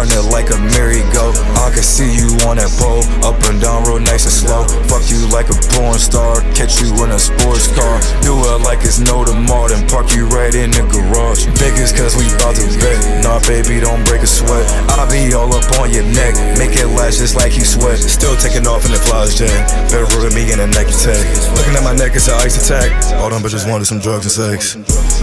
turn it like a merry-go. I can see you on that pole, up and down real nice and slow. Fuck you like a porn star, catch you in a sports car. Do it like it's no tomorrow, then park you right in the garage. Biggest cause we bout to bet, nah baby don't break a sweat. I be all up on your neck, make it last just like you sweat. Still taking off in the flies jet, better roll me in a Nike tag. Looking at my neck, it's an ice attack. All them bitches wanted some drugs and sex.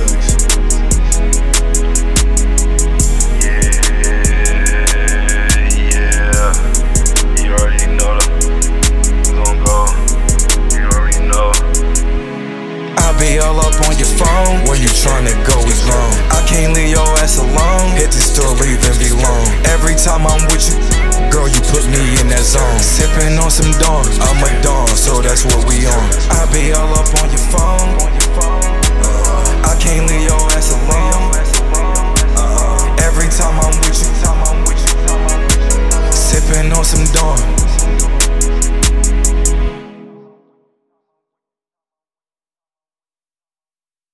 Be all up on your phone, where you tryna go is wrong. I can't leave your ass alone, hit the store, leave and be long. Every time I'm with you, girl, you put me in that zone. Sipping on some Dawn, I'm a Dawn, so that's what we on. I be all up on your phone, I can't leave your ass alone. Every time I'm with you, sipping on some Dawn.